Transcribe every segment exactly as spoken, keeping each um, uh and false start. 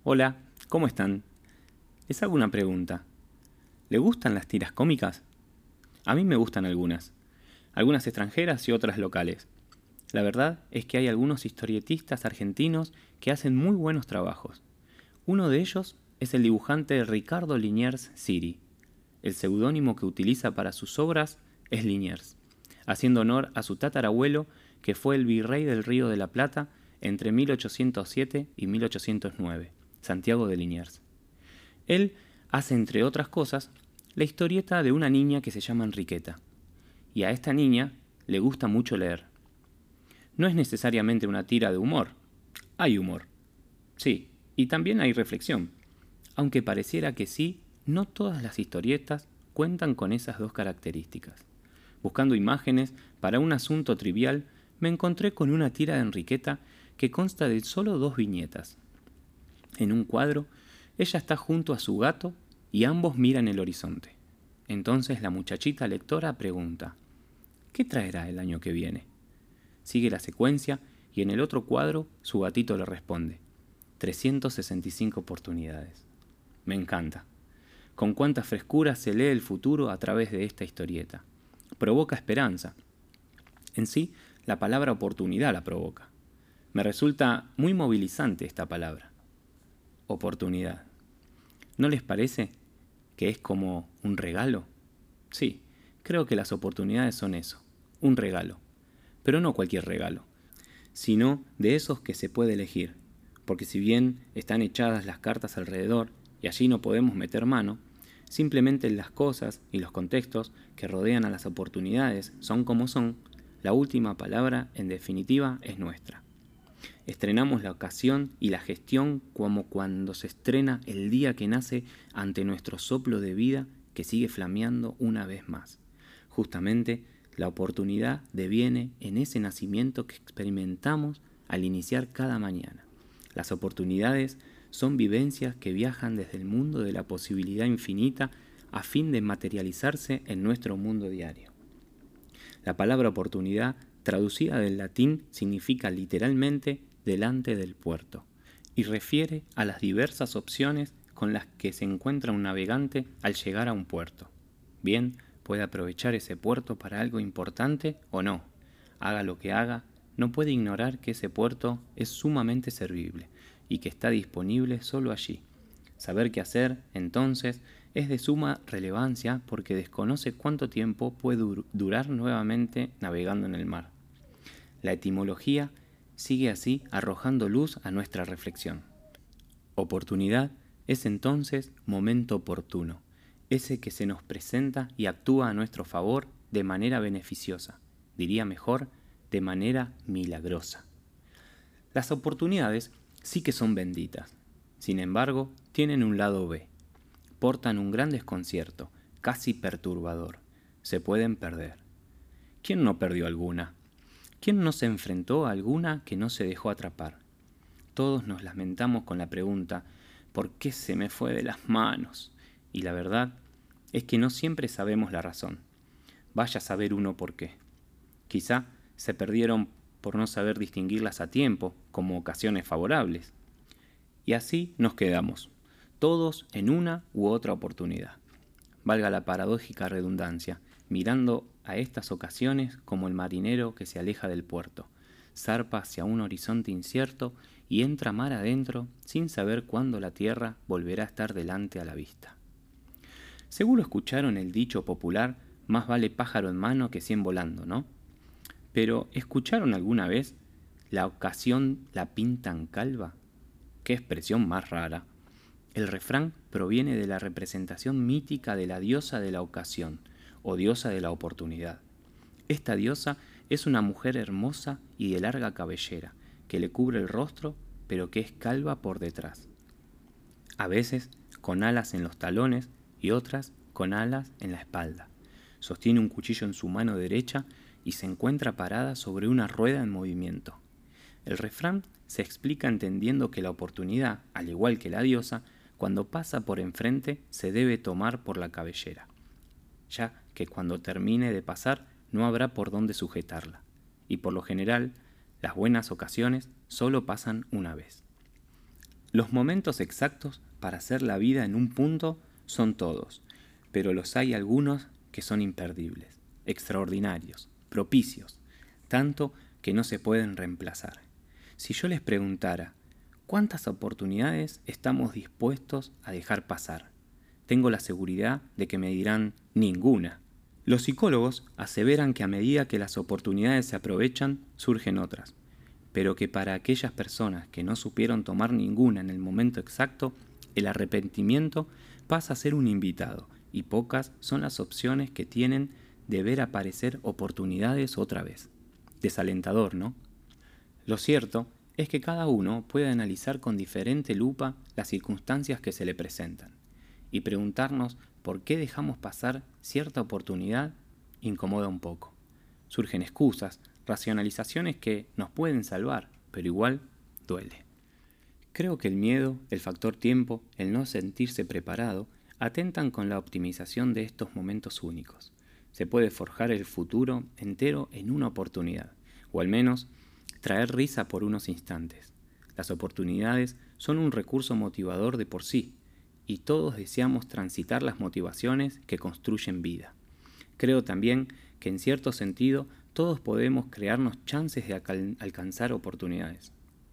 Hola, ¿cómo están? Les hago una pregunta. ¿Le gustan las tiras cómicas? A mí me gustan algunas. Algunas extranjeras y otras locales. La verdad es que hay algunos historietistas argentinos que hacen muy buenos trabajos. Uno de ellos es el dibujante Ricardo Liniers Siri. El seudónimo que utiliza para sus obras es Liniers, haciendo honor a su tatarabuelo que fue el virrey del Río de la Plata entre mil ochocientos siete y mil ochocientos nueve, Santiago de Liniers. Él hace, entre otras cosas, la historieta de una niña que se llama Enriqueta, y a esta niña le gusta mucho leer. No es necesariamente una tira de humor. Hay humor. Sí, y también hay reflexión. Aunque pareciera que sí, no todas las historietas cuentan con esas dos características. Buscando imágenes para un asunto trivial, me encontré con una tira de Enriqueta que consta de solo dos viñetas. En un cuadro, ella está junto a su gato y ambos miran el horizonte. Entonces la muchachita lectora pregunta: ¿qué traerá el año que viene? Sigue la secuencia y en el otro cuadro su gatito le responde: trescientas sesenta y cinco oportunidades. Me encanta. Con cuánta frescura se lee el futuro a través de esta historieta. Provoca esperanza. En sí, la palabra oportunidad la provoca. Me resulta muy movilizante esta palabra. Oportunidad. ¿No les parece que es como un regalo? Sí, creo que las oportunidades son eso, un regalo. Pero no cualquier regalo, sino de esos que se puede elegir, porque si bien están echadas las cartas alrededor y allí no podemos meter mano, simplemente las cosas y los contextos que rodean a las oportunidades son como son, la última palabra en definitiva es nuestra. Estrenamos la ocasión y la gestión como cuando se estrena el día que nace ante nuestro soplo de vida que sigue flameando una vez más. Justamente, la oportunidad deviene en ese nacimiento que experimentamos al iniciar cada mañana. Las oportunidades son vivencias que viajan desde el mundo de la posibilidad infinita a fin de materializarse en nuestro mundo diario. La palabra oportunidad, traducida del latín, significa literalmente delante del puerto y refiere a las diversas opciones con las que se encuentra un navegante al llegar a un puerto. Bien, puede aprovechar ese puerto para algo importante o no. Haga lo que haga, no puede ignorar que ese puerto es sumamente servible y que está disponible solo allí. Saber qué hacer, entonces, es de suma relevancia porque desconoce cuánto tiempo puede dur- durar nuevamente navegando en el mar. La etimología sigue así arrojando luz a nuestra reflexión. Oportunidad es entonces momento oportuno, ese que se nos presenta y actúa a nuestro favor de manera beneficiosa, diría mejor, de manera milagrosa. Las oportunidades sí que son benditas, sin embargo, tienen un lado B. Portan un gran desconcierto, casi perturbador. Se pueden perder. ¿Quién no perdió alguna? ¿Quién no se enfrentó a alguna que no se dejó atrapar? Todos nos lamentamos con la pregunta: ¿por qué se me fue de las manos? Y la verdad es que no siempre sabemos la razón. Vaya a saber uno por qué. Quizá se perdieron por no saber distinguirlas a tiempo como ocasiones favorables. Y así nos quedamos, todos en una u otra oportunidad. Valga la paradójica redundancia, mirando a estas ocasiones como el marinero que se aleja del puerto, zarpa hacia un horizonte incierto y entra mar adentro sin saber cuándo la tierra volverá a estar delante a la vista. Seguro escucharon el dicho popular: más vale pájaro en mano que cien volando, ¿no? Pero ¿escucharon alguna vez la ocasión la pintan calva? ¡Qué expresión más rara! El refrán proviene de la representación mítica de la diosa de la ocasión, o diosa de la oportunidad. Esta diosa es una mujer hermosa y de larga cabellera, que le cubre el rostro, pero que es calva por detrás. A veces con alas en los talones y otras con alas en la espalda. Sostiene un cuchillo en su mano derecha y se encuentra parada sobre una rueda en movimiento. El refrán se explica entendiendo que la oportunidad, al igual que la diosa, cuando pasa por enfrente se debe tomar por la cabellera, ya que cuando termine de pasar no habrá por dónde sujetarla, y por lo general las buenas ocasiones solo pasan una vez. Los momentos exactos para hacer la vida en un punto son todos, pero los hay algunos que son imperdibles, extraordinarios, propicios, tanto que no se pueden reemplazar. Si yo les preguntara, ¿cuántas oportunidades estamos dispuestos a dejar pasar? Tengo la seguridad de que me dirán ninguna. Los psicólogos aseveran que a medida que las oportunidades se aprovechan, surgen otras, pero que para aquellas personas que no supieron tomar ninguna en el momento exacto, el arrepentimiento pasa a ser un invitado, y pocas son las opciones que tienen de ver aparecer oportunidades otra vez. Desalentador, ¿no? Lo cierto es que cada uno puede analizar con diferente lupa las circunstancias que se le presentan, y preguntarnos por qué dejamos pasar cierta oportunidad incomoda un poco. Surgen excusas, racionalizaciones que nos pueden salvar, pero igual duele. Creo que el miedo, el factor tiempo, el no sentirse preparado, atentan con la optimización de estos momentos únicos. Se puede forjar el futuro entero en una oportunidad, o al menos traer risa por unos instantes. Las oportunidades son un recurso motivador de por sí, y todos deseamos transitar las motivaciones que construyen vida. Creo también que en cierto sentido todos podemos crearnos chances de alcan- alcanzar oportunidades.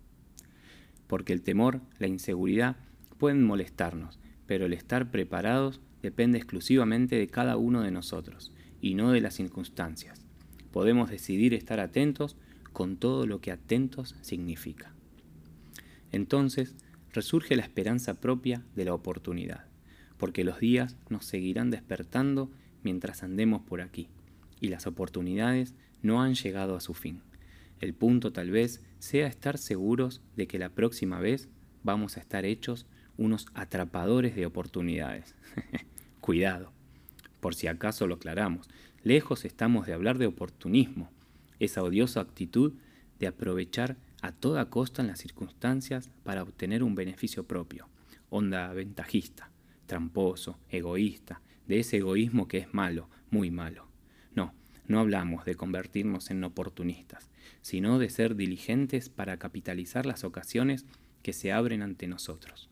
Porque el temor, la inseguridad pueden molestarnos, pero el estar preparados depende exclusivamente de cada uno de nosotros y no de las circunstancias. Podemos decidir estar atentos con todo lo que atentos significa. Entonces, resurge la esperanza propia de la oportunidad, porque los días nos seguirán despertando mientras andemos por aquí, y las oportunidades no han llegado a su fin. El punto tal vez sea estar seguros de que la próxima vez vamos a estar hechos unos atrapadores de oportunidades. Cuidado, por si acaso lo aclaramos, lejos estamos de hablar de oportunismo, esa odiosa actitud de aprovechar a toda costa en las circunstancias para obtener un beneficio propio, onda ventajista, tramposo, egoísta, de ese egoísmo que es malo, muy malo. No, no hablamos de convertirnos en oportunistas, sino de ser diligentes para capitalizar las ocasiones que se abren ante nosotros.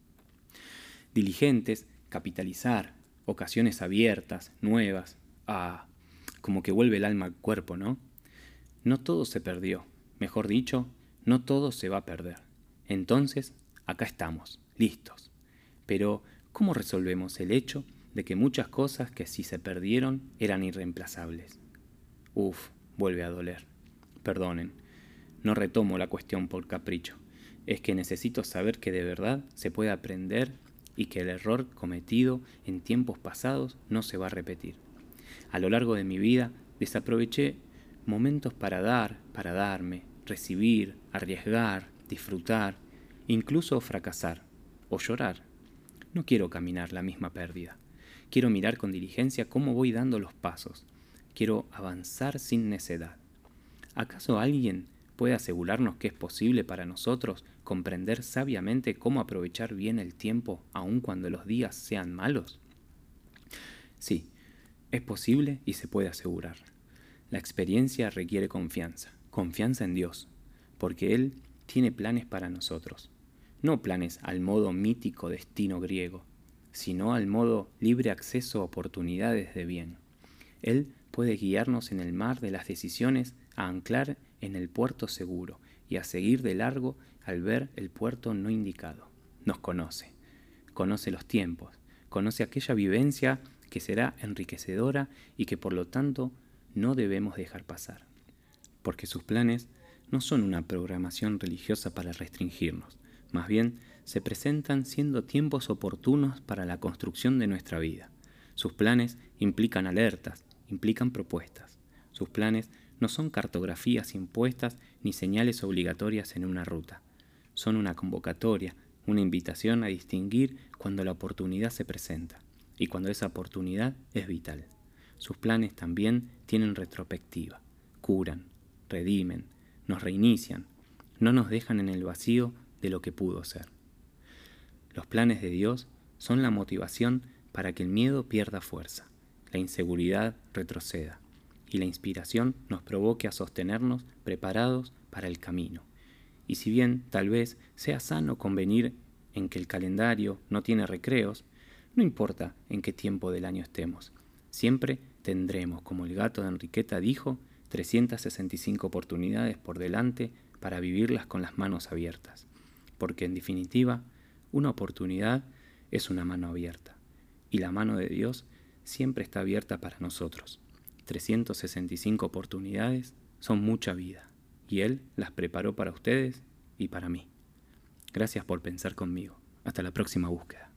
Diligentes, capitalizar, ocasiones abiertas, nuevas, ah, como que vuelve el alma al cuerpo, ¿no? No todo se perdió, mejor dicho, no todo se va a perder. Entonces, acá estamos, listos. Pero, ¿cómo resolvemos el hecho de que muchas cosas que si se perdieron eran irreemplazables? Uf, vuelve a doler. Perdonen, no retomo la cuestión por capricho. Es que necesito saber que de verdad se puede aprender y que el error cometido en tiempos pasados no se va a repetir. A lo largo de mi vida desaproveché momentos para dar, para darme, recibir, arriesgar, disfrutar, incluso fracasar o llorar. No quiero caminar la misma pérdida. Quiero mirar con diligencia cómo voy dando los pasos. Quiero avanzar sin necedad. ¿Acaso alguien puede asegurarnos que es posible para nosotros comprender sabiamente cómo aprovechar bien el tiempo aun cuando los días sean malos? Sí, es posible y se puede asegurar. La experiencia requiere confianza, confianza en Dios, porque Él tiene planes para nosotros. No planes al modo mítico destino griego, sino al modo libre acceso a oportunidades de bien. Él puede guiarnos en el mar de las decisiones a anclar en el puerto seguro y a seguir de largo al ver el puerto no indicado. Nos conoce, conoce los tiempos, conoce aquella vivencia que será enriquecedora y que por lo tanto no debemos dejar pasar. Porque sus planes no son una programación religiosa para restringirnos, más bien se presentan siendo tiempos oportunos para la construcción de nuestra vida. Sus planes implican alertas, implican propuestas. Sus planes no son cartografías impuestas ni señales obligatorias en una ruta. Son una convocatoria, una invitación a distinguir cuando la oportunidad se presenta y cuando esa oportunidad es vital. Sus planes también tienen retrospectiva, curan, redimen, nos reinician, no nos dejan en el vacío de lo que pudo ser. Los planes de Dios son la motivación para que el miedo pierda fuerza, la inseguridad retroceda y la inspiración nos provoque a sostenernos preparados para el camino. Y si bien tal vez sea sano convenir en que el calendario no tiene recreos, no importa en qué tiempo del año estemos, siempre tendremos, como el gato de Enriqueta dijo, trescientas sesenta y cinco oportunidades por delante para vivirlas con las manos abiertas, porque en definitiva, una oportunidad es una mano abierta, y la mano de Dios siempre está abierta para nosotros. trescientas sesenta y cinco oportunidades son mucha vida, y Él las preparó para ustedes y para mí. Gracias por pensar conmigo. Hasta la próxima búsqueda.